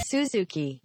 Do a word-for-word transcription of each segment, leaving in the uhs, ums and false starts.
Suzuki。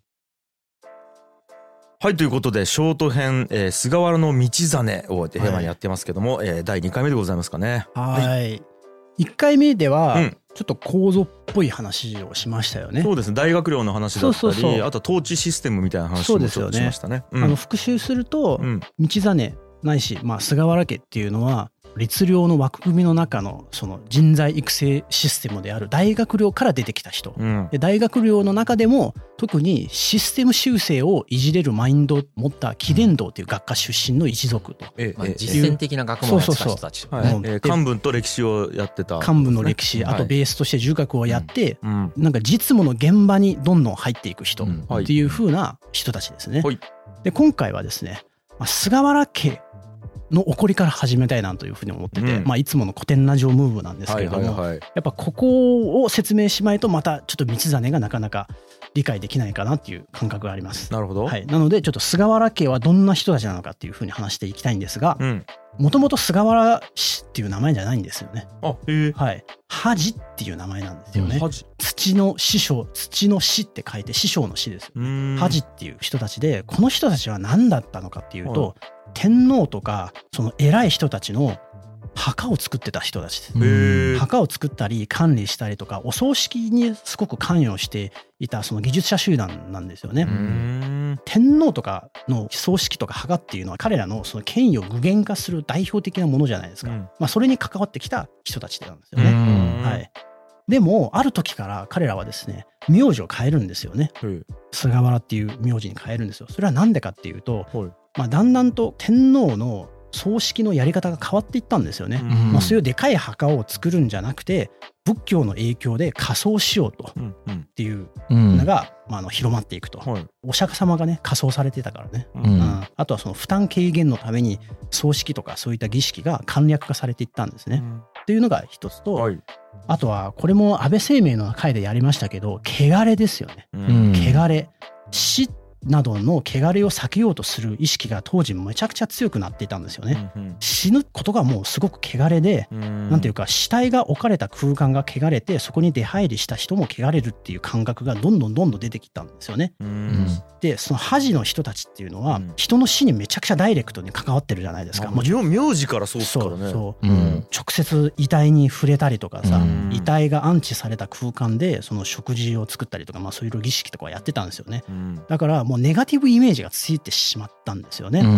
はい、ということでショート編、えー、菅原道真をテーマにやってますけども、はい、えー、だいにかいめでございますかね。 はい、はい、いっかいめでは、うん、ちょっと構造っぽい話をしましたよね。 そうですね、大学寮の話だったり、そうそうそう、あとは統治システムみたいな話もちょっとしましたね。 うん、あの復習すると、うん、道真ないし、まあ、菅原家っていうのは律令の枠組みの中のその人材育成システムである大学寮から出てきた人、うん、で大学寮の中でも特にシステム修正をいじれるマインドを持った貴殿堂という学科出身の一族と、 ええ、実践的な学問をやってた人たち、 はい、えー、漢文と歴史をやってた、 漢文の歴史、ね、あとベースとして儒学をやって、はい、なんか実務の現場にどんどん入っていく人っていう風な人たちですね、はい、で今回はですね、菅原家の起こりから始めたいなというふうに思ってて、うん、まあいつもの古典ラジオムーブなんですけれども、はいはいはい、やっぱここを説明しまいとまたちょっと道真がなかなか理解できないかなっていう感覚があります。 なるほど、 はい、なのでちょっと菅原家はどんな人たちなのかっていうふうに話していきたいんですが、もともと菅原氏っていう名前じゃないんですよね。 あ、へえ。 はい。恥っていう名前なんですよね。土の師匠、土の師って書いて師匠の師ですよね。恥っていう人たちで、この人たちは何だったのかっていうと、はい、天皇とかその偉い人たちの墓を作ってた人たちです。墓を作ったり管理したりとかお葬式にすごく関与していたその技術者集団なんですよね。天皇とかの葬式とか墓っていうのは彼らのその権威を具現化する代表的なものじゃないですか、うん、まあ、それに関わってきた人たちなんですよね、はい、でもある時から彼らはですね名字を変えるんですよね、うん、菅原っていう名字に変えるんですよ。それはなんでかっていうと、はい、まあ、だんだんと天皇の葬式のやり方が変わっていったんですよね、うん、まあ、そういうでかい墓を作るんじゃなくて仏教の影響で火葬しようとっていうのが、うん、まあ、あの広まっていくと、はい、お釈迦様がね火葬されてたからね、うんうん、あとはその負担軽減のために葬式とかそういった儀式が簡略化されていったんですね、うん、っていうのが一つと、はい、あとはこれも安倍晴明の回でやりましたけど汚れですよね、うん、汚れ死などの汚れを避けようとする意識が当時めちゃくちゃ強くなっていたんですよね、うんうん、死ぬことがもうすごく汚れで、うん、なんていうか死体が置かれた空間が汚れてそこに出入りした人も汚れるっていう感覚がどんどんどんどん出てきたんですよね、うん、でその恥の人たちっていうのは、うん、人の死にめちゃくちゃダイレクトに関わってるじゃないですか、 まあ、もちろん名字からそうですからね。 そうそう、うん、直接遺体に触れたりとかさ、うん、遺体が安置された空間でその食事を作ったりとか、まあ、そういう儀式とかをやってたんですよね、うん、だからもうネガティブイメージがついてしまったんですよね、うん、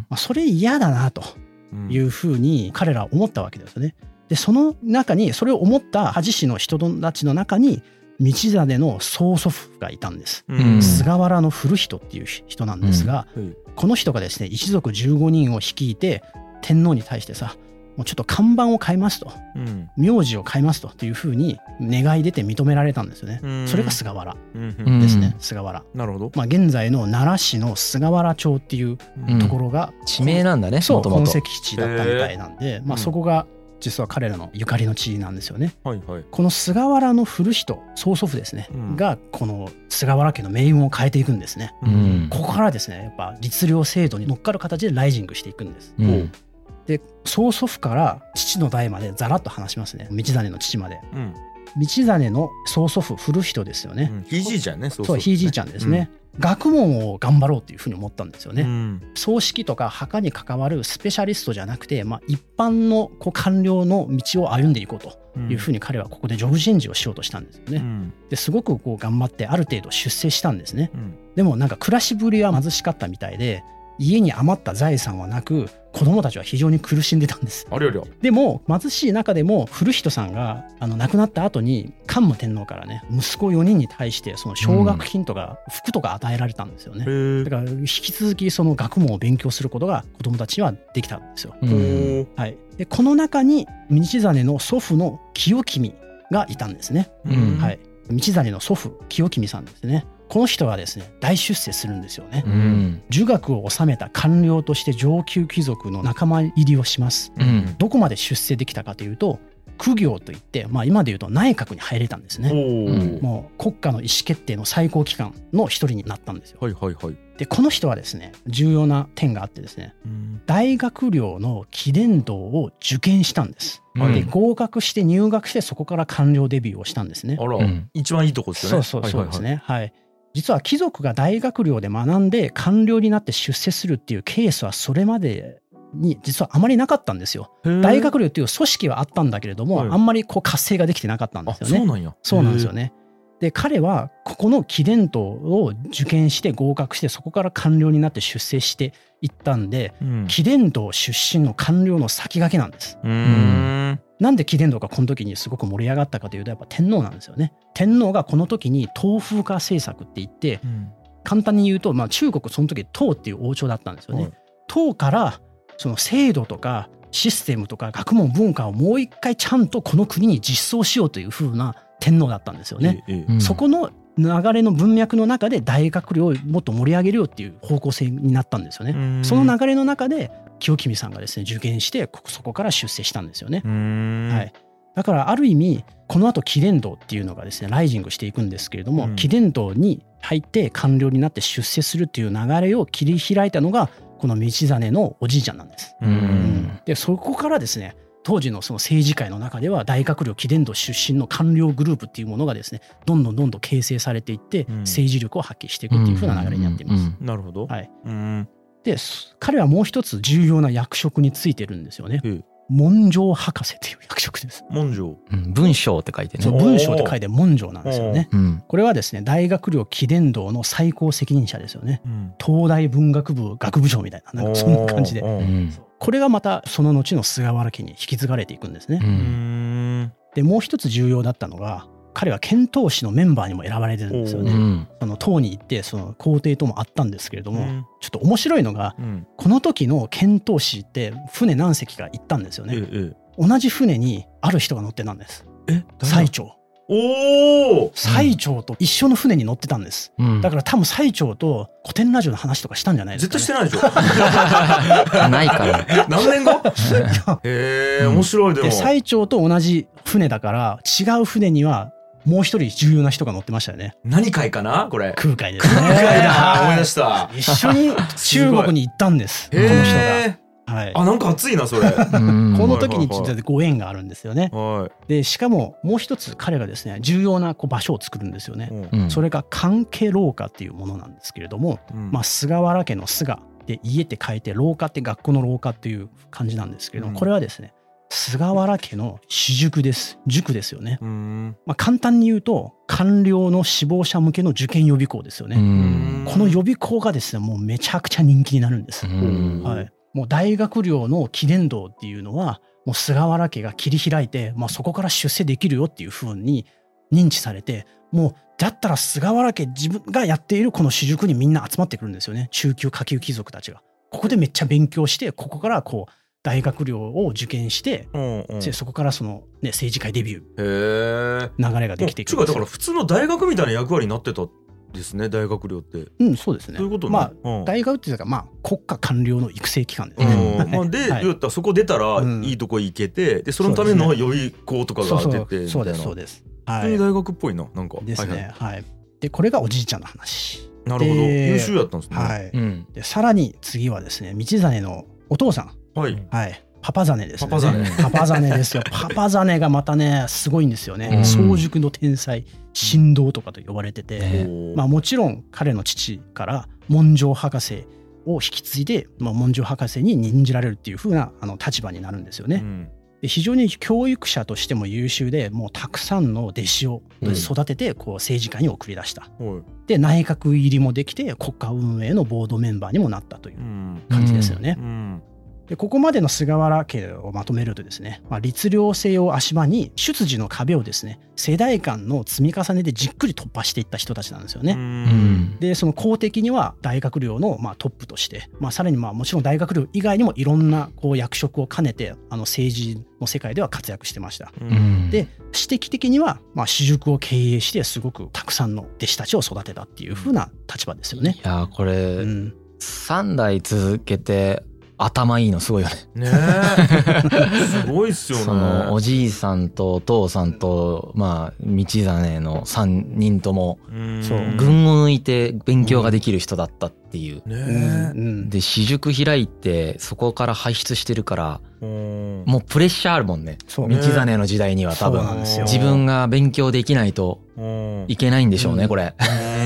まあ、それ嫌だなというふうに彼らは思ったわけですよね。でその中にそれを思った恥氏の人たちの中に道真の曽祖父がいたんです、うん、菅原古人っていう人なんですが、うん、この人がですね一族じゅうごにんを率いて天皇に対してさもうちょっと看板を変えますと、うん、名字を変えますとというふうに願い出て認められたんですよね、うん、それが菅原ですね、うん、菅原。 なるほど。 まあ、現在の奈良市の菅原町っていうところが、 うん、地名なんだね。 そう本籍地だったみたいなんで、まあ、そこが実は彼らのゆかりの地なんですよね、はいはい、この菅原の古人曽祖父ですね、うん、がこの菅原家の命運を変えていくんですね、うん、ここからですねやっぱ律令制度に乗っかる形でライジングしていくんです、うん、で曽祖父から父の代までざらっと話しますね。道真の父まで、うん、道真の曽祖父古人ですよね、うん、 ひいじいちゃんね。 そうそうひいじいちゃんですね、うん、学問を頑張ろうっていうふうに思ったんですよね、うん、葬式とか墓に関わるスペシャリストじゃなくて、まあ、一般のこう官僚の道を歩んでいこうというふうに彼はここでジョブチェンジをしようとしたんですよね、うん、ですごくこう頑張ってある程度出世したんですね、うん、でもなんか暮らしぶりは貧しかったみたいで家に余った財産はなく子供たちは非常に苦しんでたんです。 ありゃりゃ。 でも貧しい中でも古人さんがあの亡くなった後に桓武天皇からね息子よにんに対してその奨学金とか服とか与えられたんですよね、うん、だから引き続きその学問を勉強することが子供たちにはできたんですよ、うん、はい、でこの中に道真の祖父の清君がいたんですね、うん、はい、道真の祖父清君さんですね。この人はですね大出世するんですよね、うん、儒学を治めた官僚として上級貴族の仲間入りをします、うん、どこまで出世できたかというと公卿といって、まあ、今でいうと内閣に入れたんですね、うん、もう国家の意思決定の最高機関の一人になったんですよ、はいはいはい、でこの人はですね重要な点があってですね、うん、大学寮の貴殿堂を受験したんです、うん、で合格して入学してそこから官僚デビューをしたんですね。 あら、うん、一番いいとこですよね。 そうそうそうですね、はいはいはい、 実は貴族が大学領で学んで官僚になって出世するっていうケースはそれまでに実はあまりなかったんですよ。大学領っていう組織はあったんだけれども、はい、あんまりこう活性ができてなかったんですよね。 そうなんや。 そうなんですよね。で彼はここの貴殿島を受験して合格してそこから官僚になって出世していったんで、うん、貴殿島出身の官僚の先駆けなんです。うーんなんで貴殿島がこの時にすごく盛り上がったかというとやっぱ天皇なんですよね。天皇がこの時に東風化政策って言って、うん、簡単に言うと、まあ、中国その時唐っていう王朝だったんですよね。はい、唐からその制度とかシステムとか学問文化をもう一回ちゃんとこの国に実装しようという風な天皇だったんですよね。ええ、そこの流れの文脈の中で大学領をもっと盛り上げるよっていう方向性になったんですよね。その流れの中で清君さんがですね受験してそこから出世したんですよね。はい、だからある意味この後貴殿島っていうのがですねライジングしていくんですけれども、うん、貴殿島に入って官僚になって出世するっていう流れを切り開いたのがこの道真のおじいちゃんなんです。うんうん、でそこからですね当時のその政治界の中では大学領貴殿島出身の官僚グループっていうものがですねどんどんどんどん形成されていって政治力を発揮していくっていう風な流れになっています。 なるほど。 はい。うんで彼はもう一つ重要な役職についてるんですよね。文章博士っていう役職です。 文章、 うん、文章って書いてね。 そう文章って書いて文章なんですよね。これはですね大学領貴殿島の最高責任者ですよね。うん、東大文学部学部長みたいななんかそんな感じで、うん、これがまたその後の菅原家に引き継がれていくんですね。うん、でもう一つ重要だったのが彼は遣唐使のメンバーにも選ばれてるんですよね。うん、その唐に行ってその皇帝とも会ったんですけれども、うん、ちょっと面白いのが、うん、この時の遣唐使って船何隻か行ったんですよね。ええ、同じ船にある人が乗ってたんです。え最澄。おお最澄と一緒の船に乗ってたんです。うん、だから多分最澄と古典ラジオの話とかしたんじゃないですか、ね。 絶対してないでしょ。 ないから。 何年後？へえ面白いでも。 で最澄と同じ船だから違う船にはもう一人重要な人が乗ってましたよね。 何海かなこれ。 空海ですね。 空海だ思い出した。 一緒に中国に行ったんです。この人が。はい、 あなんか熱いなそれ。この時に実はご縁があるんですよね。はい、でしかももう一つ彼がですね重要なこう場所を作るんですよね。うん、それが関係廊下っていうものなんですけれども、うん、まあ菅原家の菅で家って書いて廊下って学校の廊下っていう感じなんですけれども、うん、これはですね菅原家の私塾です。塾ですよね。うんまあ、簡単に言うと官僚の志望者向けの受験予備校ですよね。うんこの予備校がですねもうめちゃくちゃ人気になるんです。うんはい、もう大学領の貴殿島っていうのはもう菅原家が切り開いて、まあ、そこから出世できるよっていう風に認知されてもうだったら菅原家自分がやっているこの私塾にみんな集まってくるんですよね。中級下級貴族たちがここでめっちゃ勉強してここからこう大学領を受験して、うんうん、そこからその、ね、政治界デビュー流れができていくんですよ。 違うだから普通の大学みたいな役割になってたですね大学領って。 うんそうですね。 そういうことね。 まあ、うん、大学っていうかまあ国家官僚の育成機関ですね。 うんまあ、で、はい、言ったらそこ出たらいいとこ行けて、うん、でそのための予備校とかが出てそうですそうです。 はい。大学っぽいななんか。 ですね。はい、はい。でこれがおじいちゃんの話。 なるほど優秀やったんですね。 はい。うん、でさらに次はですね道真のお父さん。はいはい。パパザネですね。パパザネ。パパザネですよ。パパザネがまたねすごいんですよね。早熟の天才神童とかと呼ばれてて、まあもちろん彼の父から文章博士を引き継いで、まあ、文章博士に任じられるっていう風なあの立場になるんですよね。うんで非常に教育者としても優秀でもうたくさんの弟子を育ててこう政治家に送り出した、うん、で内閣入りもできて国家運営のボードメンバーにもなったという感じですよね。うんうんでここまでの菅原家をまとめるとですね、まあ、律令制を足場に出自の壁をですね世代間の積み重ねでじっくり突破していった人たちなんですよね。うんでその公的には大学領のまあトップとして、まあ、さらにまあもちろん大学領以外にもいろんなこう役職を兼ねてあの政治の世界では活躍してました。うんで私的的にはまあ私塾を経営してすごくたくさんの弟子たちを育てたっていう風な立場ですよね。 いやこれ、うん、さん代続けて頭いいのすごいよね。ねえすごいっすよね。 そのおじいさんとお父さんとまあ道真のさんにんともそう群を抜いて勉強ができる人だったっていう。ねえで私塾開いてそこから輩出してるからもうプレッシャーあるもんね。道真の時代には多分自分が勉強できないといけないんでしょうねこれ。 か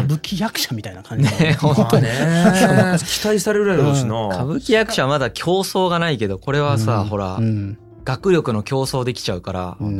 舞伎役者みたいな感じで、 ね、本当に期待されるぐらいだろうしな、うん、 歌舞伎役者はまだ競争がないけど、これはさ、うん、ほら、うん、学力の競争できちゃうから、うん、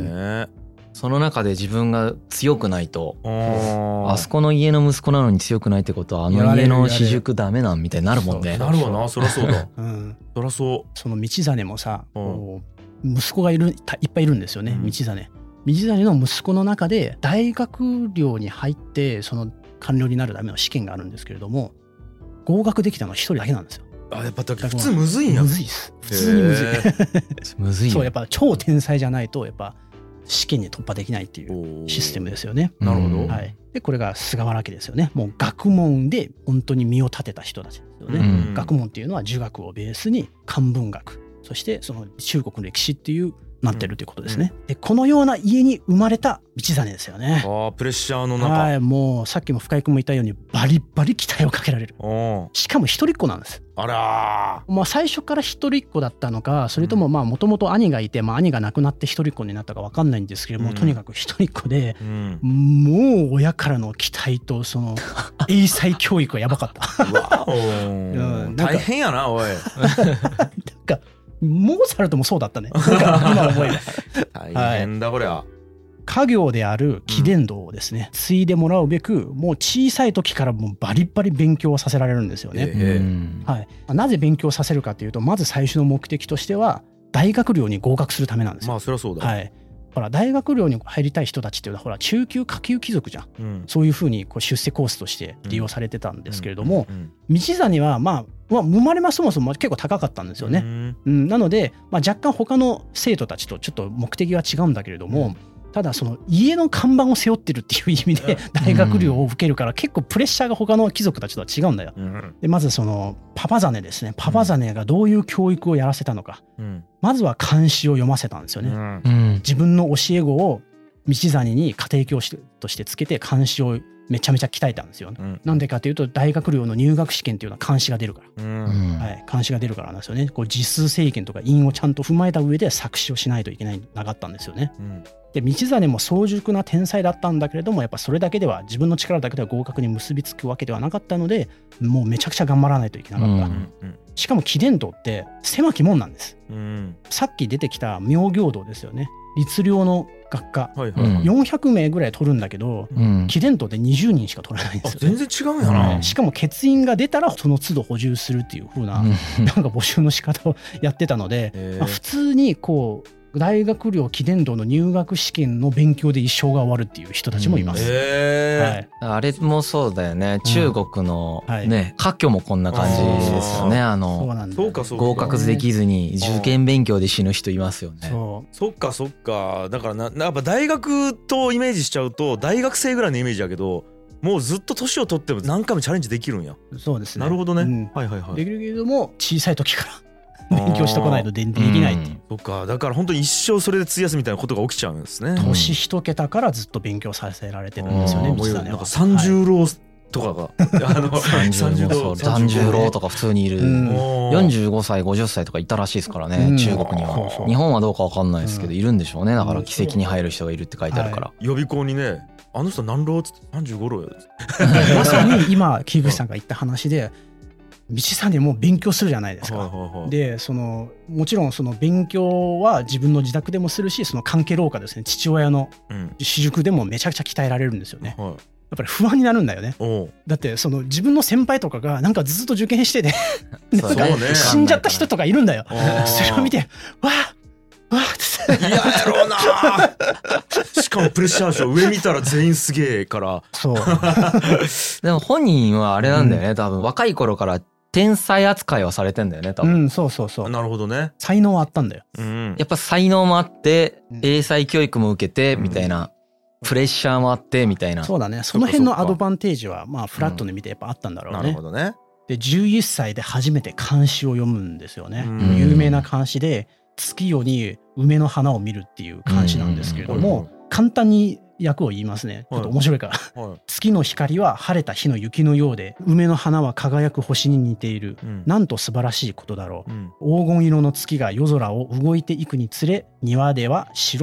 その中で自分が強くないと、あそこの家の息子なのに強くないってことはあの家の私塾ダメなんみたいになるもんね。 なるわな、そりゃそうだ、うん、そりゃそう。 その道真もさ、こう息子がいるいっぱいいるんですよね、うん、道真道真の息子の中で大学寮に入ってその官僚になるための試験があるんですけれども、合格できたのは一人だけなんですよ。 あ、やっぱ普通むずいんや。 むずいです。普通にむずい。 むずい。 そう、やっぱ超天才じゃないとやっぱ試験に突破できないっていうシステムですよね。 なるほど。 はい。でこれが菅原家ですよね。もう学問で本当に身を立てた人たちですよね。うん、学問っていうのは儒学をベースに漢文学、そしてその中国の歴史っていうなってるということですね、うん、でこのような家に生まれた道真ですよね。 あ、プレッシャーの中、 はい、もうさっきも深井君も言ったようにバリバリ期待をかけられる。しかも一人っ子なんです。 あらー、まあ、最初から一人っ子だったのか、それとももともと兄がいて、まあ、兄が亡くなって一人っ子になったか分かんないんですけれども、うん、とにかく一人っ子で、うん、もう親からの期待とその英才教育はやばかったうわうん、大変やなおいなんかモーツァルトもそうだったね。今思えば大変だこりゃ、 はい、家業である貴殿道をですね、うん、継いでもらうべくもう小さい時からもうバリバリ勉強をさせられるんですよね、えーはい、なぜ勉強させるかというと、まず最初の目的としては大学寮に合格するためなんですよ。 まあそりゃそうだ、 はい、ほら大学寮に入りたい人たちっていうのはほら中級下級貴族じゃん、うん、そういうふうにこう出世コースとして利用されてたんですけれども、うんうんうん、道真はまあまあ、生まれはそもそも結構高かったんですよね、うんうん、なので、まあ、若干他の生徒たちとちょっと目的は違うんだけれども、うん、ただその家の看板を背負ってるっていう意味で大学寮を受けるから結構プレッシャーが他の貴族たちとは違うんだよ、うん、でまずそのパパ真ですね。パパ真がどういう教育をやらせたのか、うん、まずは漢詩を読ませたんですよね、うん、自分の教え子を道真に家庭教師としてつけて漢詩をめちゃめちゃ鍛えたんですよ、ね、うん、なんでかというと大学寮の入学試験っていうのは漢詩が出るから、うんはい、漢詩が出るからなんですよね。こう字数制限とか韻をちゃんと踏まえた上で作詞をしないといけないなかったんですよね、うん、で道真も早熟な天才だったんだけれども、やっぱそれだけでは自分の力だけでは合格に結びつくわけではなかったので、もうめちゃくちゃ頑張らないといけなかった、うんうん、しかも貴殿道って狭き門なんです、うん、さっき出てきた妙行道ですよね。律令の学科、はいはい、よんひゃくめいぐらい取るんだけど、うん、貴殿道でにじゅうにんしか取れないんですよ、ね、 全然違うんやな、 うん、しかも欠員が出たらその都度補充するっていう風な、うん、なんか募集の仕方をやってたので、まあ、普通にこう大学寮貴殿道の入学試験の勉強で一生が終わるっていう人たちもいます、うんはい、あれもそうだよね。中国のね、科挙もこんな感じですよね。あのそうかそうか合格できずに受験勉強で死ぬ人いますよね。 そうそっかそっか。だからなやっぱ大学とイメージしちゃうと大学生ぐらいのイメージだけど、もうずっと年を取っても何回もチャレンジできるんや。 そうですね。 なるほどね、うん、 はいはいはい。できるけれども小さい時から勉強してこないとできないっていう、うん、 そっか。だから本当に一生それで費やすみたいなことが起きちゃうんですね。 年一桁からずっと勉強させられてるんですよね。道真はなんか三十郎とかが、はい、あの三十郎三十郎とか普通にいる、うん、よんじゅうごさいごじゅっさいとかいたらしいですからね、うん、中国には。そうそう日本はどうかわかんないですけど、うん、いるんでしょうね。だから奇跡に入る人がいるって書いてあるから、 はい、予備校にね、あの人何郎っつってさんじゅうご郎やまさに今木口さんが言った話で、道真も勉強するじゃないですか、はいはいはい、でそのもちろんその勉強は自分の自宅でもするし、その関係廊下ですね、父親の私塾でもめちゃくちゃ鍛えられるんですよね、うんはい、やっぱり不安になるんだよね。だってその自分の先輩とかがなんかずっと受験しててなんか死んじゃった人とかいるんだよ。それを見てわあわあって嫌やろうなしかもプレッシャーでしょ。上見たら全員すげえから。そうでも本人はあれなんだよね、うん、多分若い頃から天才扱いはされてんだよね多分、 うん、そうそうそう。 なるほどね。 才能はあったんだよ、 うん、やっぱ才能もあって英才教育も受けてみたいな、うん、プレッシャーもあってみたいな。 そうだね。その辺のアドバンテージはまあフラットで見てやっぱあったんだろうね、うん、なるほどね。でじゅういっさいで初めて漢詩を読むんですよね、うん、有名な漢詩で月夜に梅の花を見るっていう漢詩なんですけれども、うん、簡単に訳を言いますね。ちょっと面白いから、はいはい、月の光は晴れた日の雪のようで、梅の花は輝く星に似ている、うん、なんと素晴らしいことだろう、うん、黄金色の月が夜空を動いていくにつれ、庭では白い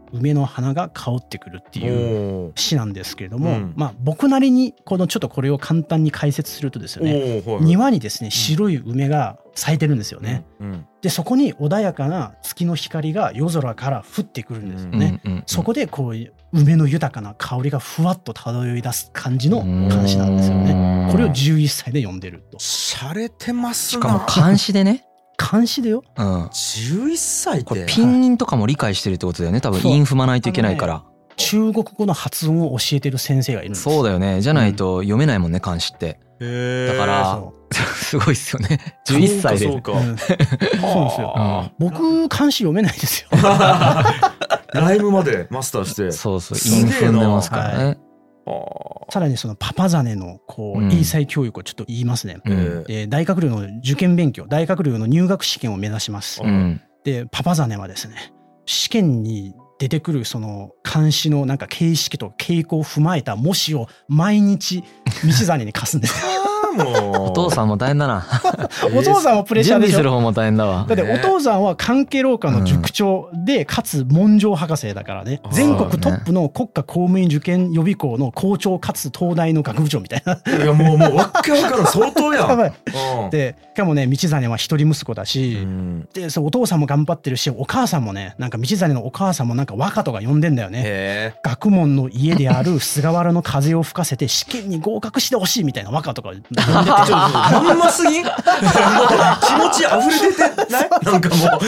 梅の花が香ってくるっていう詩なんですけれども、うん、まあ僕なりにこのちょっとこれを簡単に解説するとですね、庭にですね白い梅が咲いてるんですよね、うんうん、でそこに穏やかな月の光が夜空から降ってくるんですよね、うんうんうん、そこでこう梅の豊かな香りがふわっと漂い出す感じの漢詩なんですよね。これをじゅういっさいで読んでると。 洒落てますな。 しかも漢詩でね漢詩でよ、 うん、 じゅういっさいってこれピンインとかも理解してるってことだよね多分。韻踏まないといけないから、ね、 中国語の発音を教えてる先生がいるんです。 そうだよね。じゃないと読めないもんね漢詩って。だからすごいっすよねじゅういっさいで。 そうかそうか、うん、そうですよ、うん、僕漢詩読めないですよライブまでマスターして。 そうそう韻踏んでますからね、はい。 さらにそのパパザネのこう英才教育をちょっと言いますね、うん、で大学寮の受験勉強、大学寮の入学試験を目指します、うん、でパパザネはですね試験に出てくるその漢詩のなんか形式と傾向を踏まえた模試を毎日道真に貸すんですお父さんも大変だなお父さんもプレッシャーでしょ。 準備する方も大変だわ。 だってお父さんは関係廊下の塾長で、かつ文章博士だからね、全国トップの国家公務員受験予備校の校長かつ東大の学部長みたいな。 いやもうもうわっけわからん相当やんでしかもね道真は一人息子だし、でそうお父さんも頑張ってるし、お母さんもねなんか道真のお母さんもなんか和歌とか呼んでんだよね。学問の家である菅原の風を吹かせて試験に合格してほしいみたいな和歌とかまんますぎん気持ち溢れ出てないなんかもう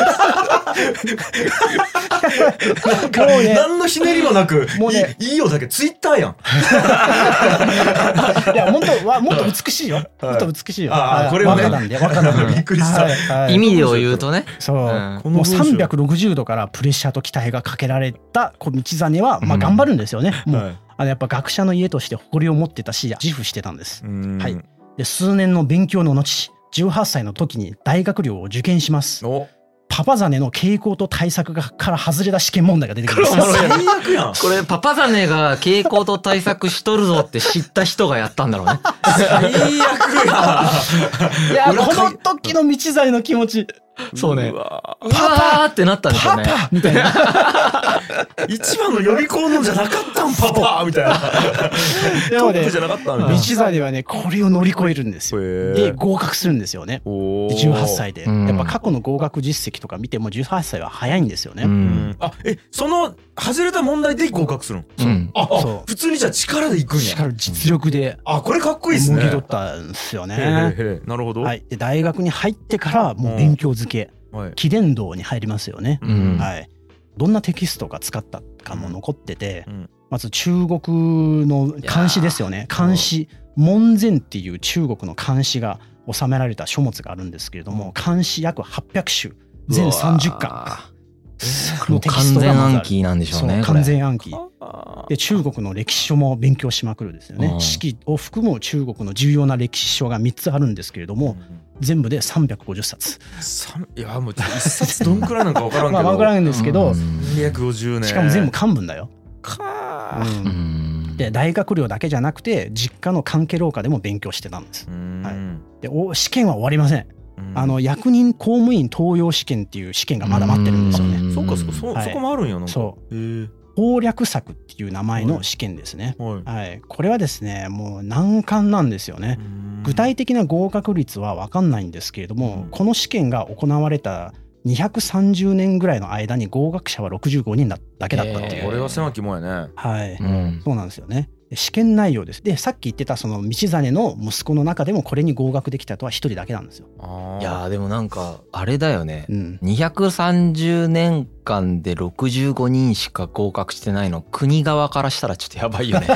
なんかもう、ね、何のひねりもなくもう、ね、いいよだけツイッターやんいや本当はもっと美しいよ、はい、もっと美しいよ。 ああこれはね和歌なんで和歌なんでびっくりした、はいはい、意味を言うとねそう、うん、もうさんびゃくろくじゅうどからプレッシャーと期待がかけられた道真はまあ頑張るんですよね、うん、もう、はい、あのやっぱ学者の家として誇りを持ってたし自負してたんです。はい。で数年の勉強の後じゅうはっさいの時に大学寮を受験します。パパザネの傾向と対策から外れた試験問題が出てくるんです。 最悪やん。 これパパザネが傾向と対策しとるぞって知った人がやったんだろうね。 最悪や。 いやこの時の道真の気持ち。 そうね。パパーってなったんですよね。 パパみたいな。 一番の予備校のじゃなかったんパパみたいな。トップじゃなかったんみたいな。 道真はねこれを乗り越えるんですよ。で合格するんですよね。じゅうはっさいで。やっぱ過去の合格実績とか見てもじゅうはっさいは早いんですよね。うん、 あえその外れた問題で合格するの？うん、ああ普通にじゃあ力でいくんや。 力実力で。 あこれかっこいいですね。 もぎ取ったんですよね。へへへなるほど。 はい。で大学に入ってからもう勉強漬け。貴殿堂に入りますよね、うんはい、どんなテキストが使ったかも残ってて、うん、まず中国の漢詩ですよね。漢詩門前っていう中国の漢詩が収められた書物があるんですけれども、漢詩約はっぴゃくしゅ全さんじゅっかんのテキストがまずある。 完全暗記なんでしょうね。 完全暗記で中国の歴史書も勉強しまくるですよね。四季を含む中国の重要な歴史書がみっつあるんですけれども、うん全部でさんびゃくごじゅっさつ。 いやもういっさつどんくらいなんか分からんけど。 まあ分からんですけど、 さんびゃくごじゅうねん。 しかも全部漢文だよ。 か、 うん、で大学寮だけじゃなくて実家の関係廊下でも勉強してたんです。はい、でお試験は終わりません。あの役人公務員登用試験っていう試験がまだ待ってるんですよね。 そうかそうか そ,、はい、そこもあるんやなんか。 そう攻略策っていう名前の試験ですね、はいはい、これはですねもう難関なんですよね。具体的な合格率は分かんないんですけれども、この試験が行われたにひゃくさんじゅうねんぐらいの間に合格者はろくじゅうごにんだけだったっていう。 これは狭きもんやね。 はい、うん、そうなんですよね。試験内容です。でさっき言ってたその道真の息子の中でもこれに合格できたとはひとりだけなんですよ。 いやでもなんかあれだよね、うん、にひゃくさんじゅうねんかんでろくじゅうごにんしか合格してないの国側からしたらちょっとやばいよね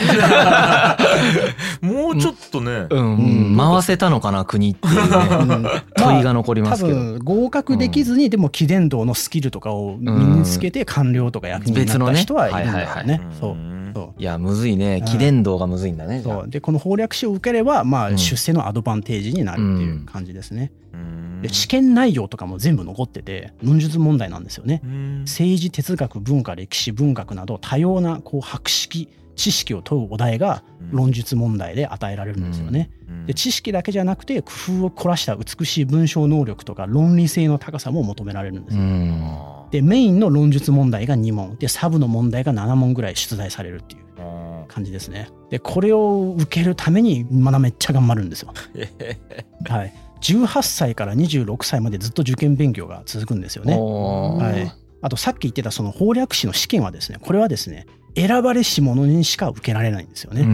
もうちょっとね、 うん、うん、回せたのかな国っていうね、うん、問いが残りますけど、まあ、多分合格できずにでも貴殿堂のスキルとかを身につけて官僚とか役人になった人はいるんだよね。そういやむずいね。貴殿堂がむずいんだね。 そうでこの攻略書を受ければまあ出世のアドバンテージになるっていう感じですね。うん、で試験内容とかも全部残ってて論述問題なんですよね。政治哲学文化歴史文学など多様なこう博識知識を問うお題が論述問題で与えられるんですよね。で知識だけじゃなくて工夫を凝らした美しい文章能力とか論理性の高さも求められるんですよ。 でメインの論述問題がに問でサブの問題がなな問ぐらい出題されるっていう感じですね。でこれを受けるためにまだめっちゃ頑張るんですよ。はい、じゅうはっさいからにじゅうろくさいまでずっと受験勉強が続くんですよね。はい、あとさっき言ってたその法略士の試験はですね、これはですね選ばれし者にしか受けられないんですよね。うん、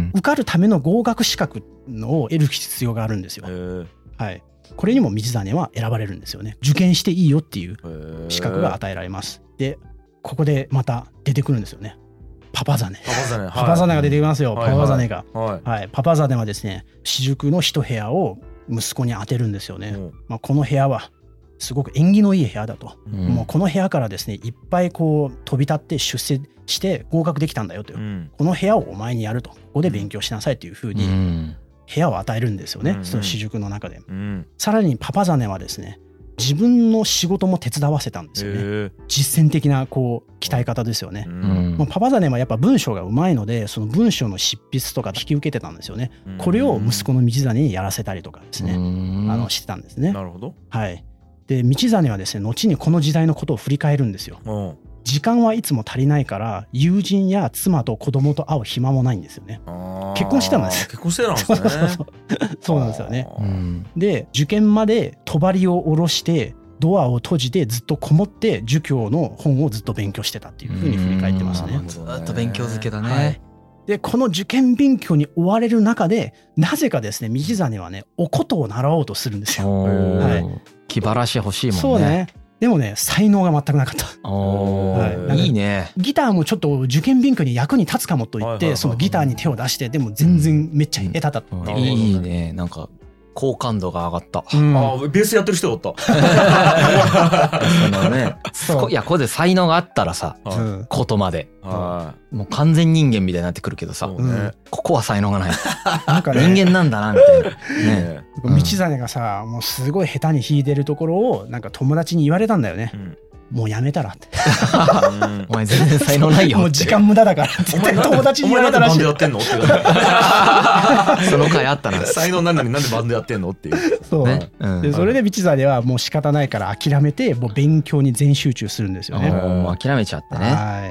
受かるための合格資格のを得る必要があるんですよ。はい、これにも道真は選ばれるんですよね。受験していいよっていう資格が与えられます。でここでまた出てくるんですよね。パパザネ。パパザネ、はい、パパザネが出てきますよ。はい、パパザネが、はいはい、パパザネはですね私塾の一部屋を息子に当てるんですよね。まあ、この部屋はすごく縁起のいい部屋だと、うん、もうこの部屋からですねいっぱいこう飛び立って出世して合格できたんだよという、うん、この部屋をお前にやると、ここで勉強しなさいというふうに部屋を与えるんですよね、うん、その私塾の中で、うん、さらにパパザネはですね自分の仕事も手伝わせたんですよね。実践的なこう鍛え方ですよね、うん、もうパパザネはやっぱ文章がうまいのでその文章の執筆とか引き受けてたんですよね、うん、これを息子の道真にやらせたりとかですね、うん、あのしてたんですね。 なるほど。 はい。で道真はですね後にこの時代のことを振り返るんですよ。うん、時間はいつも足りないから友人や妻と子供と会う暇もないんですよね。結婚してたんです。 結婚してたんですね。そうそうそうそうなんですよね。で受験まで帳を下ろしてドアを閉じてずっとこもって儒教の本をずっと勉強してたっていうふうに振り返ってますね。 ずっと勉強漬けだね。 はい、でこの受験勉強に追われる中でなぜかですね道真はねお琴を習おうとするんですよ。 はい、気晴らし欲しいもんね。 そうね。でもね才能が全くなかった。 はい、いいね。 ギターもちょっと受験勉強に役に立つかもと言ってそのギターに手を出してでも全然めっちゃ下手だったっていう、 うん、いいね。なんか好感度が上がった。 うん、あベースやってる人だった。 そのね、いやこれで才能があったらさ、うん、ことまで、はい、もう完全人間みたいになってくるけどさ、うん、ここは才能がない。なんか、ね、人間なんだなみたいな。ね、 道真がさもうすごい下手に弾いてるところをなんか友達に言われたんだよね。うん、もうやめたらって。 お前全然才能ないよって。 もう時間無駄だからって友達に言われたらしい。 お前なんでバンドやってんのって。 その回あったな。 才能なんなのになんでバンドやってんのっていう。 そう。ね、うん、でそれで道真はもう仕方ないから諦めてもう勉強に全集中するんですよね。 もう諦めちゃってね。 はい。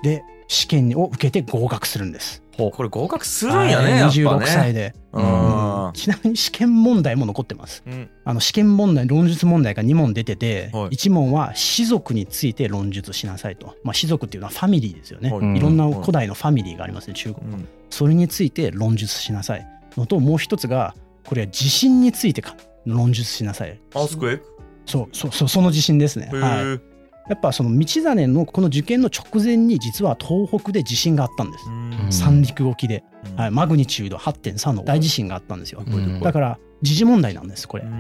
で試験を受けて合格するんです。 これ合格するんやね。 にじゅうろくさいで。うん、ちなみに試験問題も残ってます。うん、あの試験問題論述問題がに問出てて、はい、いち問は士族について論述しなさいと、まあ、士族っていうのはファミリーですよね、はい、いろんな古代のファミリーがありますね中国、うん、それについて論述しなさいのともう一つがこれは地震についてか論述しなさい。 アースクエイク。そうそうそうその地震ですね。はい。やっぱその道真のこの受験の直前に実は東北で地震があったんです。三陸沖で、はい、マグニチュード はってんさん の大地震があったんですよ。だから時事問題なんですこれ。うん、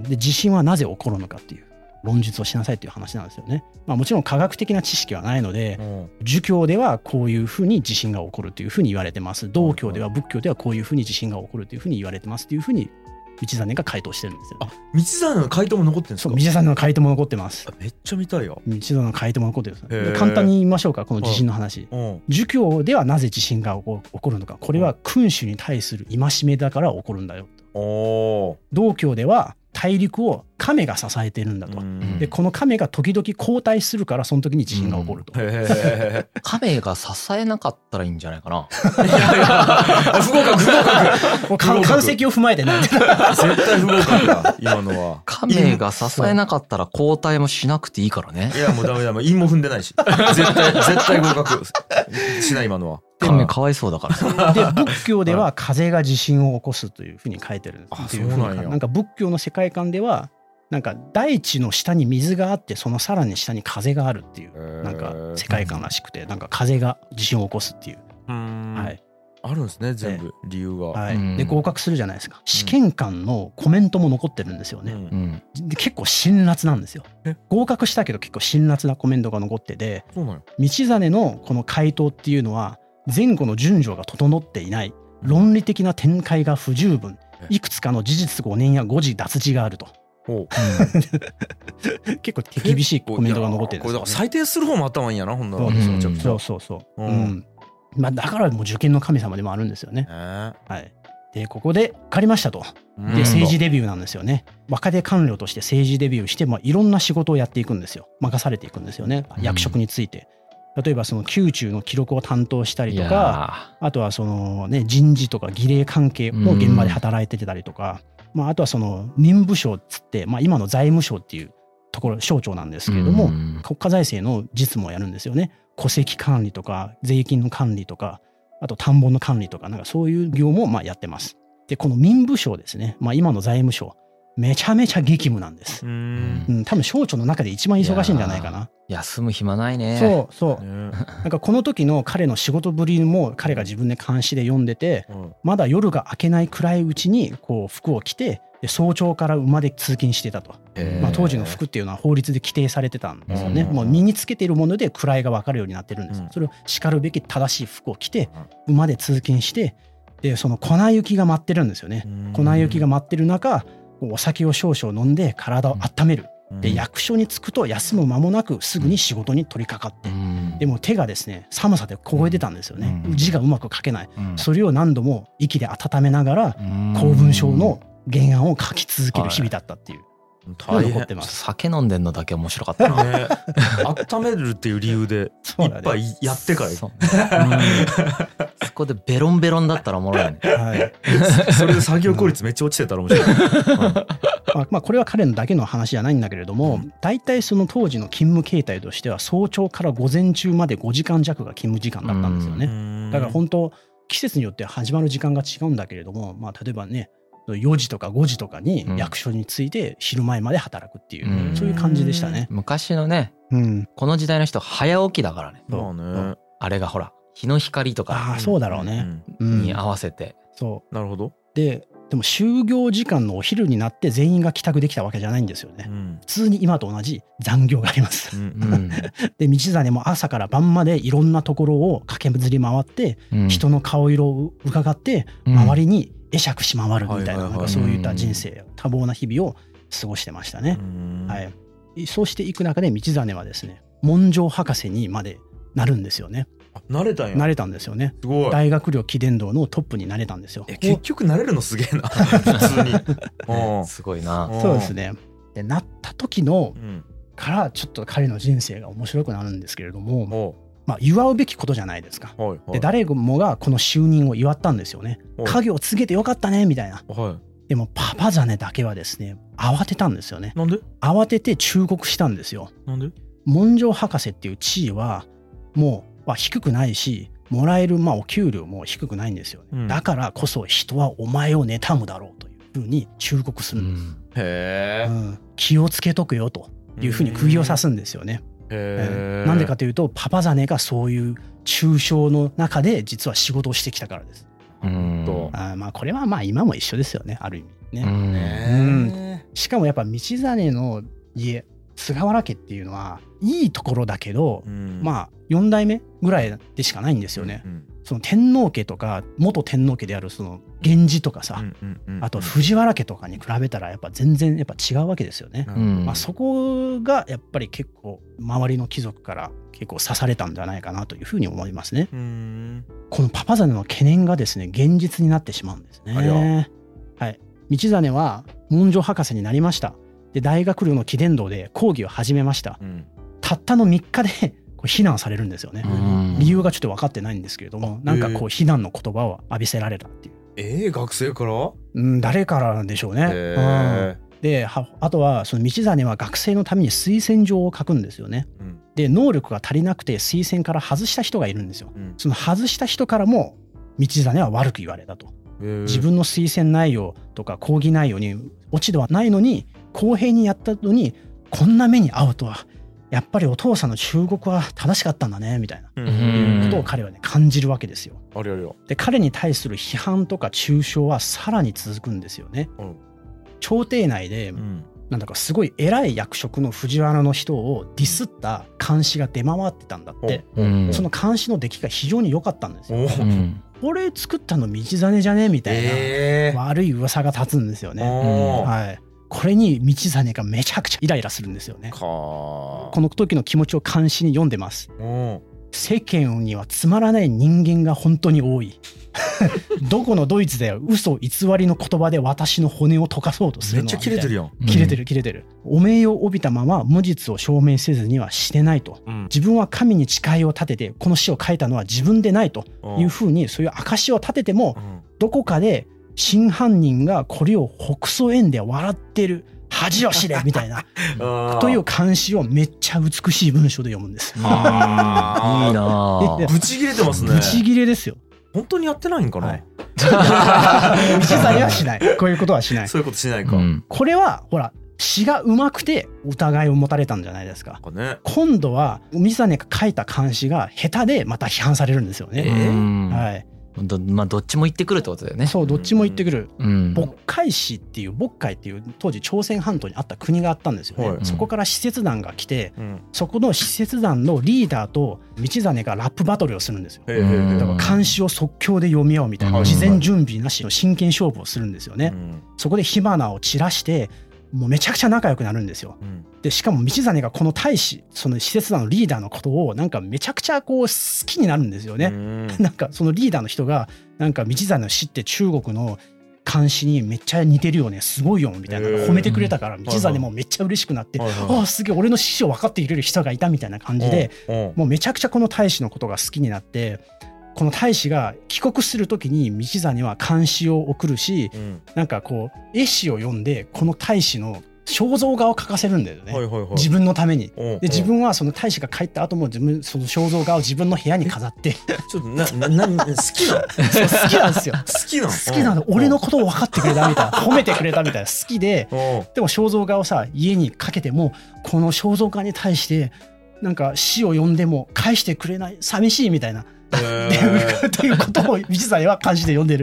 で地震はなぜ起こるのかっていう論述をしなさいっていう話なんですよね。まあ、もちろん科学的な知識はないので儒教ではこういうふうに地震が起こるというふうに言われてます。道教では仏教ではこういうふうに地震が起こるというふうに言われてますっていうふうに道真が回答してるんですよ、ね。 あ、道真の回答も残ってるんですか。 そう、道真の回答も残ってます。 めっちゃ見たいよ。 道真の回答も残ってるんです。簡単に言いましょうかこの地震の話。儒教ではなぜ地震が起こるのか。これは君主に対する戒めだから起こるんだよ。お道教では大陸を亀が支えてるんだと、うん、でこの亀が時々交代するからその時に地震が起こると、うん、 亀が支えなかったらいいんじゃないかな。 いやいや不合格不合格完成を踏まえてない絶対不合格だ今のは。 亀が支えなかったら交代もしなくていいからね。 いやもうダメだもう韻も踏んでないし絶対絶対合格しない今のは。 亀かわいそうだからで仏教では風が地震を起こすというふうに書いてるんです。 あ、そうなんや。 なんか仏教の世界観ではなんか大地の下に水があってそのさらに下に風があるっていうなんか世界観らしくて、なんか風が地震を起こすっていう、はい、 あるんですね全部理由が、 はい、で合格するじゃないですか。試験官のコメントも残ってるんですよね、うん、で結構辛辣なんですよ。合格したけど結構辛辣なコメントが残ってて、 そうなんよ。 道真のこの回答っていうのは前後の順序が整っていない、論理的な展開が不十分、いくつかの事実誤念や誤字脱字があると。うん、結構手厳しいコメントが残ってるんですよ、ね、 これだから採点する方も頭いいんやなほんなら。 そうそうそう、うんうん、まあ、だからもう受験の神様でもあるんですよね、えーはい、 でここで受かりましたと。で政治デビューなんですよね。若手官僚として政治デビューして、まあ、いろんな仕事をやっていくんですよ。任されていくんですよね、役職について。例えばその宮中の記録を担当したりとか、あとはそのね人事とか儀礼関係の現場で働いてたりとか、まあ、あとはその民部省っつって、まあ、今の財務省っていうところ省庁なんですけれども、国家財政の実務をやるんですよね。戸籍管理とか税金の管理とか、あと田んぼの管理とか、なんかそういう業務をまあやってます。でこの民部省ですね、まあ、今の財務省めちゃめちゃ激務なんです。うん、うん、多分省庁の中で一番忙しいんじゃないかな。 休む暇ないね。 そうそう、ね、なんかこの時の彼の仕事ぶりも彼が自分で監視で読んでて、うん、まだ夜が明けない暗いうちにこう服を着て、で早朝から馬で通勤してたと。まあ、当時の服っていうのは法律で規定されてたんですよね。もう身につけているもので位が分かるようになってるんです。それをしかるべき正しい服を着て馬で通勤して、でその粉雪が待ってるんですよね。粉雪が待ってる中、お酒を少々飲んで体を温める。で役所に着くと休む間もなくすぐに仕事に取り掛かって、でも手がですね寒さで凍えてたんですよね。字がうまく書けない。それを何度も息で温めながら公文書の原案を書き続ける日々だったっていう。 大変。 酒飲んでんのだけ面白かったね。 温めるっていう理由で一杯やってからそこでベロンベロンだったらおもろいね。はい、 それで作業効率めっちゃ落ちてたら面白い。 まあ、まあこれは彼のだけの話じゃないんだけれども、大体その当時の勤務形態としては早朝から午前中までごじかん弱が勤務時間だったんですよね。だから本当季節によって始まる時間が違うんだけれども、まあ例えばねよじとかごじとかに役所に着いて昼前まで働くっていう、うん、そういう感じでしたね。 昔のね、うん、この時代の人早起きだからね。そうね。あれがほら日の光とか、 あ、そうだろうね、 に合わせて、 うん、そう。 なるほど。 ででも就業時間のお昼になって全員が帰宅できたわけじゃないんですよね、うん、普通に今と同じ残業があります、うん、で道真も朝から晩までいろんなところを駆けずり回って、うん、人の顔色を伺って周りに会釈し回るみたいな、なんかそういった人生、多忙な日々を過ごしてましたね。はい、そうしていく中で道真はですね文章博士にまでなるんですよね。 なれたんや。 なれたんですよね。すごい。大学寮貴殿堂のトップになれたんですよ。 え、結局なれるのすげえな。普通に。 すごいな。 そうですね。でなった時の、うん、からちょっと彼の人生が面白くなるんですけれども、まあ、祝うべきことじゃないですか。はいはい、で誰もがこの就任を祝ったんですよね。家業を継げてよかったねみたいな。はい、でもパパザネだけはですね慌てたんですよね。 なんで？ 慌てて忠告したんですよ。 なんで？ 文章博士っていう地位はもうまあ、低くないしもらえるまあお給料も低くないんですよね、うん、だからこそ人はお前を妬むだろうというふうに忠告するんです、うん、 へー、うん、 気をつけとくよというふうに釘を刺すんですよね。へー、なんでかというとパパザネがそういう抽象の中で実は仕事をしてきたからです。うんとあまあこれはまあ今も一緒ですよね、ある意味ね。うんうん、しかもやっぱ道真の家菅原家っていうのはいいところだけど、うん、まあよん代目ぐらいでしかないんですよね、うんうん、その天皇家とか元天皇家であるその源氏とかさ、うんうんうんうん、あと藤原家とかに比べたらやっぱ全然やっぱ違うわけですよね、うんまあ、そこがやっぱり結構周りの貴族から結構刺されたんじゃないかなというふうに思いますね。うん、このパパザネの懸念がですね現実になってしまうんですね。はい、道真は文書博士になりました。で大学寮の貴殿堂で講義を始めました、うん、たったのみっかでこう非難されるんですよね。理由がちょっと分かってないんですけれども、なんかこう非難の言葉を浴びせられたっていう。 えー、学生から？ うん、誰からなんでしょうね。うん、であとはその道真は学生のために推薦状を書くんですよね、うん、で能力が足りなくて推薦から外した人がいるんですよ、うん、その外した人からも道真は悪く言われたと。自分の推薦内容とか講義内容に落ち度はないのに公平にやったのにこんな目に遭うとはやっぱりお父さんの忠告は正しかったんだねみたいなことを彼はね感じるわけですよ。 あれあれよ。 で彼に対する批判とか中傷はさらに続くんですよね、うん、朝廷内で、うん、なんだかすごい偉い役職の藤原の人をディスった監視が出回ってたんだって、うん、その監視の出来が非常に良かったんですよ、うん、これ作ったの道真じゃねみたいな、えー、悪い噂が立つんですよね、はい、これに道真がめちゃくちゃイライラするんですよね。この時の気持ちを監視に読んでます。 世間にはつまらない人間が本当に多い。どこのドイツで嘘偽りの言葉で私の骨を溶かそうとするのは。 めっちゃキレてるやん。 キレてるキレてる。お名誉を帯びたまま無実を証明せずにはしてないと、うん、自分は神に誓いを立ててこの詩を書いたのは自分でないというふうに、そういう証を立てても、うん、どこかで真犯人がこれを北総園で笑ってる恥を知れみたいなという漢詩をめっちゃ美しい文章で読むんです。 あいいな。 ブチ切れてますね。 ブチ切れですよ。 本当にやってないんかな。 はい、道真はしない。こういうことはしない。 そういうことしないか。 うん、これはほら詩が上手くて疑いを持たれたんじゃないですか。ね、今度は道真が書いた漢詩が下手でまた批判されるんですよね。えー、はい。 どまあどっちも言ってくるってことだよね。 そうどっちも言ってくる。うん、渤海市っていう渤海っていう当時朝鮮半島にあった国があったんですよね。はい、そこから使節団が来て、うん、そこの使節団のリーダーと道真がラップバトルをするんですよ。だから漢詩を即興で読み合うみたいな、事前準備なしの真剣勝負をするんですよね。うん、そこで火花を散らしてもうめちゃくちゃ仲良くなるんですよ。うん、でしかも道真がこの大使その使節団のリーダーのことをなんかめちゃくちゃこう好きになるんですよね。うん、なんかそのリーダーの人がなんか道真の詩って中国の漢詩にめっちゃ似てるよねすごいよみたいな褒めてくれたから道真もめっちゃ嬉しくなって、ああすげえ俺の詩を分かっていれる人がいたみたいな感じで、もうめちゃくちゃこの大使のことが好きになって。この大使が帰国するときに道真は漢詩を送るし、うん、なんかこう絵詩を読んでこの大使の肖像画を描かせるんだよね、はいはいはい、自分のために。で自分はその大使が帰った後も自分その肖像画を自分の部屋に飾ってちょっとななな好きなの好きなんですよ。 好きなの好きなの。俺のことを分かってくれたみたいな褒めてくれたみたいな好きで、でも肖像画をさ家にかけてもこの肖像画に対してなんか詩を読んでも返してくれない寂しいみたいなっていうことを道真は漢詩で読んでる。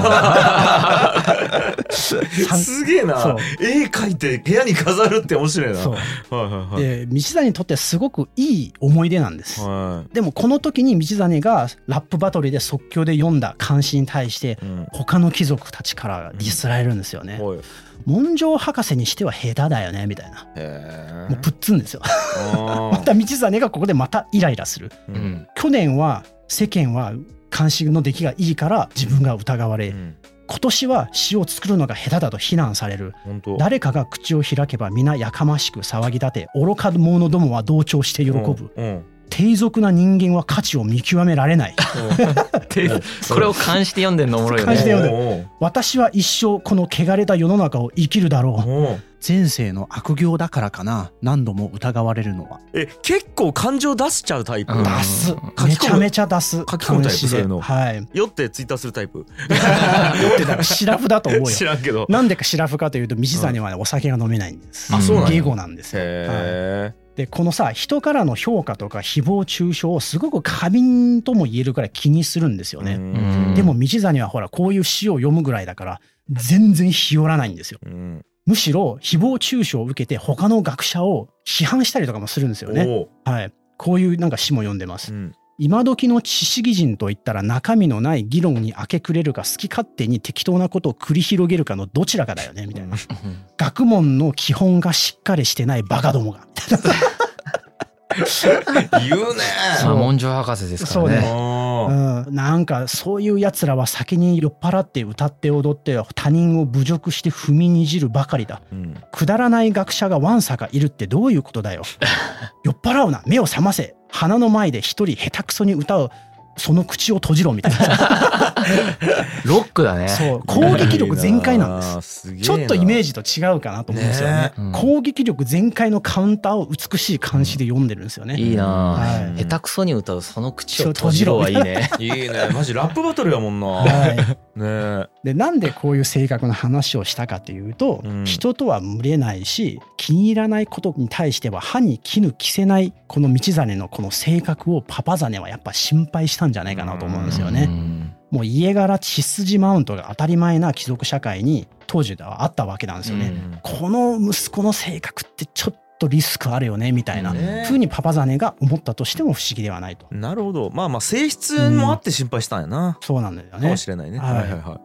すげえな。絵描いて部屋に飾るって面白いな。そう、はいはいはい、 で道真にとってはすごくいい思い出なんです、はい、でもこの時に道真がラップバトルで即興で読んだ漢詩に対して他の貴族たちからディスられるんですよね。うん、文章博士にしては下手だよねみたいな。へもうプッツンですよ。また道真がここでまたイライラする。うん、去年は世間は漢詩の出来がいいから自分が疑われ、うん、今年は詩を作るのが下手だと非難される。誰かが口を開けば皆やかましく騒ぎ立て愚か者どもは同調して喜ぶ。うんうん、低俗な人間は価値を見極められない。 これを漢詩で読んでんのおもろいよね。 漢詩で読んでる。私は一生この汚れた世の中を生きるだろう。前世の悪行だからかな何度も疑われるのは。 え結構感情出しちゃうタイプ。 出す。めちゃめちゃ出す。 書き込むタイプ。そういうの。 はい。 酔ってツイッターするタイプ。酔ってだからシラフだと思うよ。 知らんけど。 なんでかシラフかというと道真はねお酒が飲めないんです。あそうなんだ。下戸なんですよ。へー。でこのさ人からの評価とか誹謗中傷をすごく過敏とも言えるくらい気にするんですよね。でも道真はほらこういう詩を読むぐらいだから全然日和らないんですよ。うんむしろ誹謗中傷を受けて他の学者を批判したりとかもするんですよね。はい、こういうなんか詩も読んでます。うん、今時の知識人といったら中身のない議論に明け暮れるか好き勝手に適当なことを繰り広げるかのどちらかだよねみたいな。学問の基本がしっかりしてないバカどもがみたいな。 言うね。 まあ文章博士ですからね。 そうね、うん、なんかそういうやつらは先に酔っ払って歌って踊って他人を侮辱して踏みにじるばかりだ、うん、くだらない学者がわんさかいるってどういうことだよ。酔っ払うな目を覚ませ鼻の前で一人下手くそに歌うその口を閉じろみたいな。 ロックだね。 そう攻撃力全開なんです。すちょっとイメージと違うかなと思うんですよね。ねうん、攻撃力全開のカウンターを美しい漢詩で読んでるんですよね。 いいな、はい、下手くそに歌うその口を閉じろはいいね。 いいねマジラップバトルやもんな。はいね、でなんでこういう性格の話をしたかというと、うん、人とは群れないし気に入らないことに対しては歯に衣着せないこの道真のこの性格をパパ真はやっぱ心配したんじゃないかなと思うんですよね。もう家柄血筋マウントが当たり前な貴族社会に当時ではあったわけなんですよね。この息子の性格ってちょっとリスクあるよねみたいな風にパパ真が思ったとしても不思議ではないと。 なるほど。まあまあ性質もあって心配したんやな。 うん、そうなんだよね。 かもしれないね。はいはいはい。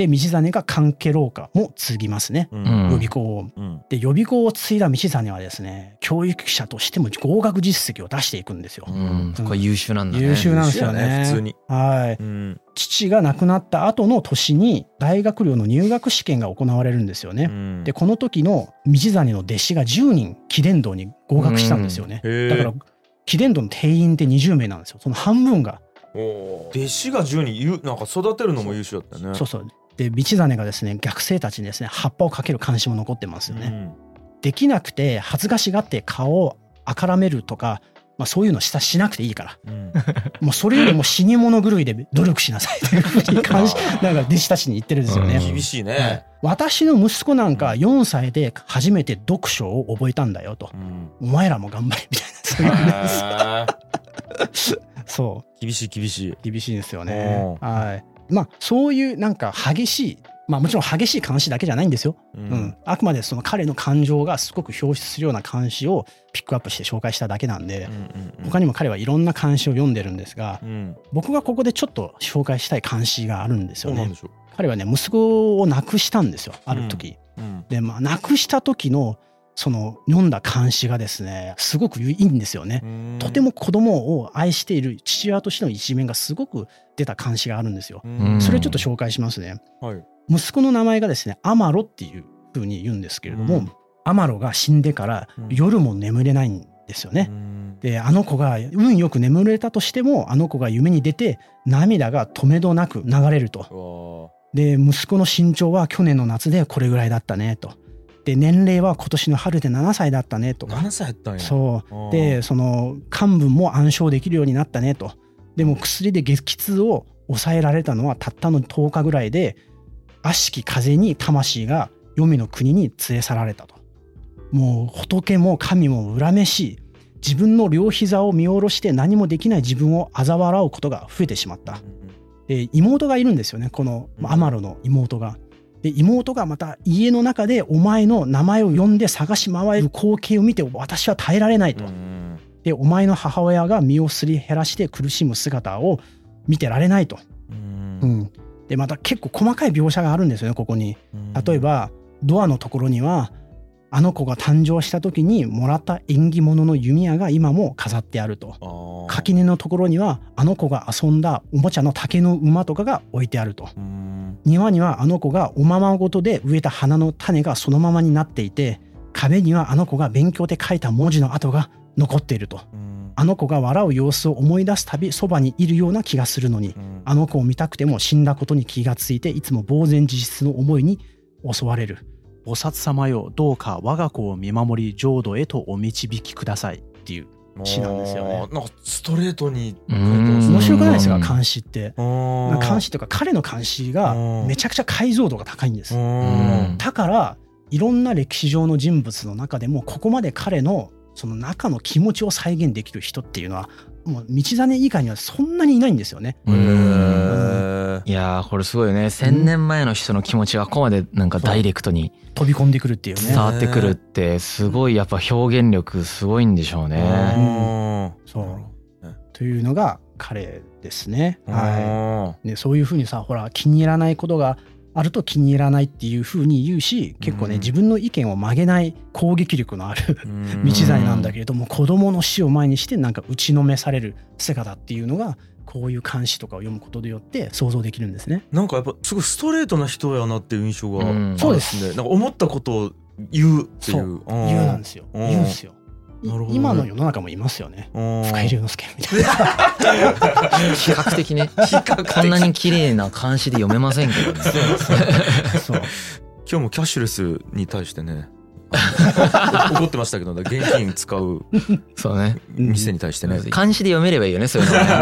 で道真が関係廊下も継ぎますね、うん、予備校を、うん、で予備校を継いだ道真はですね教育者としても合格実績を出していくんですよ、 うんうん、これ優秀なんだね。 優秀なんですよね、 普通に。 はい、うん、父が亡くなった後の年に大学寮の入学試験が行われるんですよね、うん、でこの時の道真の弟子がじゅうにん貴殿堂に合格したんですよね、うん、だから貴殿堂の定員ってにじゅうめいなんですよ。その半分が。 お弟子がじゅうにん、なんか育てるのも優秀だったよね。 そうそうで道真がですね学生たちにですね葉っぱをかける監視も残ってますよね、うん、できなくて恥ずかしがって顔をあからめるとか、まあ、そういうのしたしなくていいから、うん、もうそれよりも死に物狂いで努力しなさいというふうに監視なんか弟子たちに言ってるんですよね、 うん、厳しいね、はい、 私の息子なんかよんさいで初めて読書を覚えたんだよと、うん、お前らも頑張れみたいなそういうそう厳しい厳しい厳しいですよね。はい。まあそういうなんか激しい、まあもちろん激しい監視だけじゃないんですよ。うん。うん、あくまでその彼の感情がすごく表出するような監視をピックアップして紹介しただけなんで、うんうんうん、他にも彼はいろんな監視を読んでるんですが、うん、僕がここでちょっと紹介したい監視があるんですよね。 でしょう。 彼はね息子を亡くしたんですよ。ある時。うんうん、でまあ亡くした時のその読んだ監視がですねすごくいいんですよね。とても子供を愛している父親としての一面がすごく出た監視があるんですよ。それをちょっと紹介しますね、はい、息子の名前がですねアマロっていう風に言うんですけれども、アマロが死んでから夜も眠れないんですよね。であの子が運よく眠れたとしてもあの子が夢に出て涙が止めどなく流れると。で息子の身長は去年の夏でこれぐらいだったねと。で年齢は今年の春でななさいだったねとか。 ななさいやったんや。 そうでその漢文も暗唱できるようになったねと。でも薬で激痛を抑えられたのはたったのとおかぐらいで悪しき風に魂が黄泉の国に連れ去られたと。もう仏も神も恨めしい自分の両膝を見下ろして何もできない自分を嘲笑うことが増えてしまった。で妹がいるんですよねこのアマロの妹が。で妹がまた家の中でお前の名前を呼んで探し回る光景を見て私は耐えられないと。でお前の母親が身をすり減らして苦しむ姿を見てられないと。うん、でまた結構細かい描写があるんですよねここに。例えばドアのところにはあの子が誕生した時にもらった縁起物の弓矢が今も飾ってあると。垣根のところにはあの子が遊んだおもちゃの竹の馬とかが置いてあると。庭にはあの子がおままごとで植えた花の種がそのままになっていて壁にはあの子が勉強で書いた文字の跡が残っていると。あの子が笑う様子を思い出すたびそばにいるような気がするのにあの子を見たくても死んだことに気がついていつも呆然自失の思いに襲われる。菩薩様よどうか我が子を見守り浄土へとお導きくださいっていう詩なんですよね。 なんかストレートに書いてますね。面白くないですか監視って。監視というか彼の監視がめちゃくちゃ解像度が高いんです。だからいろんな歴史上の人物の中でもここまで彼のその中の気持ちを再現できる人っていうのはもう道真以外にはそんなにいないんですよね。 へー、いやーこれすごいよね。千年前の人の気持ちがここまでなんかダイレクトに飛び込んでくるっていうね。 伝わってくるってすごいやっぱ表現力すごいんでしょうね。 うん、そうというのが彼ですね。はい。でそういうふうにさほら気に入らないことがあると気に入らないっていう風に言うし結構ね、うん、自分の意見を曲げない攻撃力のある道真なんだけれども子供の死を前にしてなんか打ちのめされる姿っていうのがこういう漢詩とかを読むことによって想像できるんですね。 なんかやっぱすごいストレートな人やなっていう印象があるんですね。 そうですね。 なんか思ったことを言うっていう。 そう言うなんですよ。言うんですよ。なるほどね、今の世の中もいますよね。深井龍之介みたいな。 比較的ね。比較的こんなに綺麗な漢詩で読めませんけどね。そうそう今日もキャッシュレスに対してね怒ってましたけど、現金使うそうね店に対してね、 漢詩で読めればいいよねそういうのね。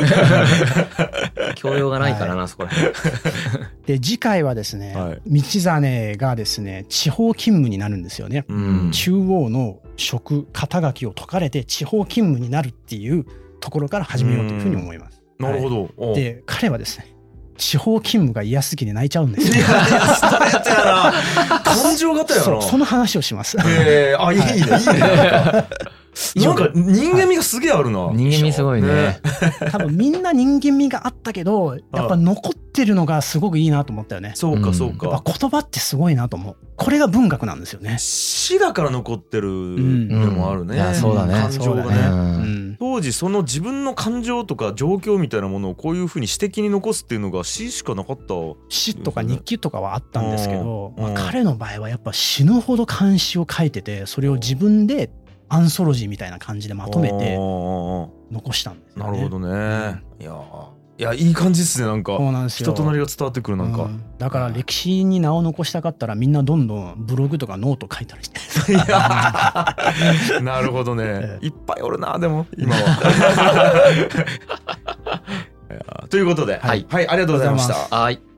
教養がないからな、はい、そこら辺で次回はですね、はい、道真がですね地方勤務になるんですよね。うん、中央の職肩書きを解かれて地方勤務になるっていうところから始めようというふうに思います。 なるほど、 はい、で彼はですね地方勤務が嫌すぎて泣いちゃうんですよ。いやいやストレートやな。感情型やな。 そうその話をします。 えー、あいいね、はい、いいね。 なんか人間味がすげえあるな、 人間味すごいね。 多分みんな人間味があったけどやっぱ残ってるのがすごくいいなと思ったよね。 そうかそうか、 やっぱ言葉ってすごいなと思う。これが文学なんですよね。 詩だから残ってるのもあるね、 いやそうだね、 感情がね、 うん、 当時その自分の感情とか状況みたいなものをこういうふうに詩的に残すっていうのが詩しかなかった。 詩とか日記とかはあったんですけど、 うんうん、 まあ、彼の場合はやっぱ死ぬほど漢詩を書いてて、それを自分でアンソロジーみたいな感じでまとめて残したんですよね。 なるほどね、うん、いやいやいい感じですね。なんか人となりが伝わってくる。なんか、うん、 だから歴史に名を残したかったらみんなどんどんブログとかノート書いたりしていやなるほどね、いっぱいおるなでも今はということで、はい、はい、ありがとうございました。 はい。